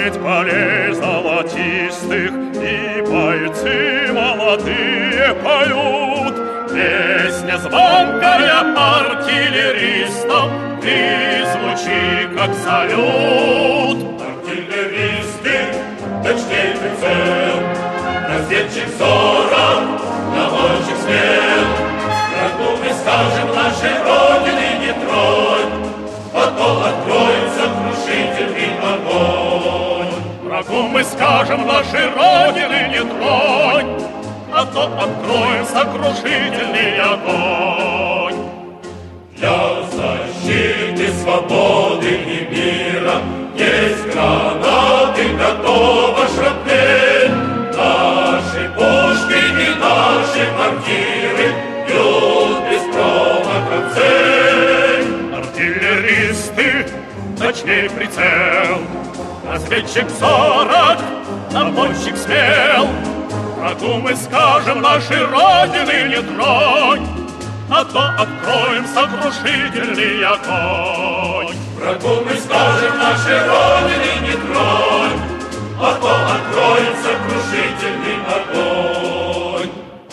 средь полей золотистых, и бойцы молодые поют. Песня звонкая артиллеристов, ты звучи, как салют. Артиллеристы, точней прицел, разведчик зорок, наводчик смел. Врагу мы скажем нашей Родины не тронь, а то откроем сокрушительный огонь. Врагу мы скажем нашей Родины не тронь, а то откроем сокрушительный огонь. Для защиты свободы и мира есть гранаты, готова шрапнель. Наши пушки и наши мортиры бьют без промаха цель. Артиллеристы, точней прицел, разведчик зорок, наводчик смел. Врагу мы скажем нашей Родины не тронь, а то откроем сокрушительный огонь. Врагу мы скажем нашей Родины не тронь, а то откроем сокрушительный огонь.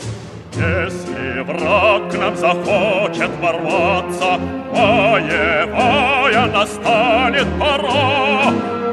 Если враг к нам захочет ворваться, боевая настанет пора.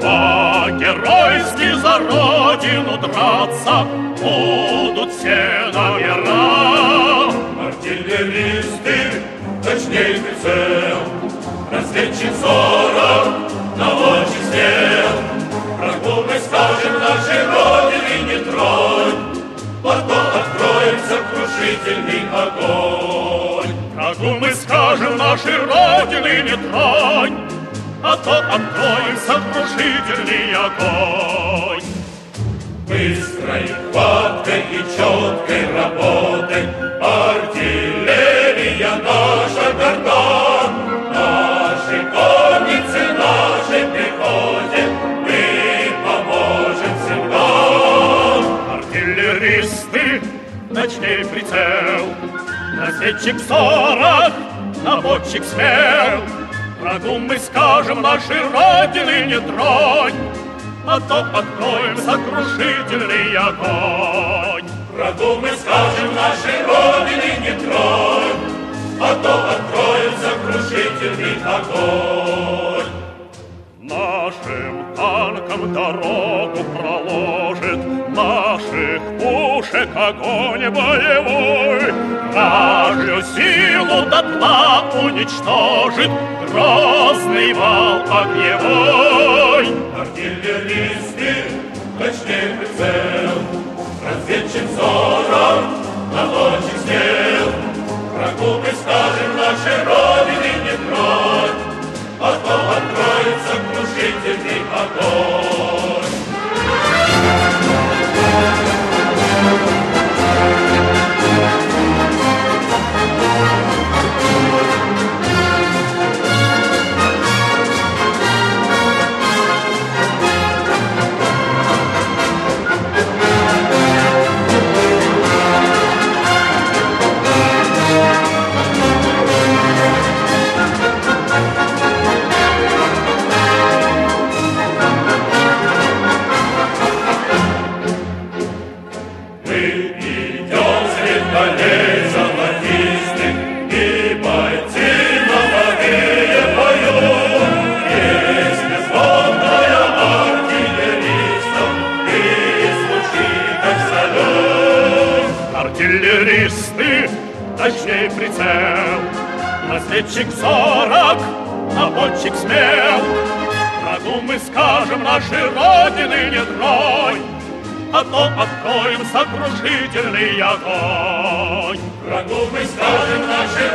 По-геройски за Родину драться будут все номера. Артиллеристы, точней прицел, разведчик зорок, наводчик смел. Врагу мы скажем нашей Родины не тронь, а то откроем сокрушительный огонь. Врагу мы скажем нашей Родины не тронь, а то откроем сокрушительный огонь. Быстрой хваткой и четкой работой артиллерия наша горда. Нашей коннице, нашей пехоте мы поможем всегда. Артиллеристы, точней прицел, разведчик зорок, наводчик смел. Врагу мы скажем нашей Родины не тронь, а то откроем сокрушительный огонь. Врагу мы скажем нашей Родины не тронь, а то откроем сокрушительный огонь. Нашим танкам дорогу проложит, наших пушек огонь боевой. Вражью силу дотла уничтожит грозный вал огневой. Артиллеристы, точней прицел, разведчик зорок, наводчик смел. Врагу мы скажем нашей Родины не тронь, а то откроем сокрушительный огонь. Артиллеристы, точней прицел, разведчик зорок, наводчик смел. Врагу мы скажем нашей Родины не тронь, а то откроем сокрушительный огонь. Врагу мы скажем нашей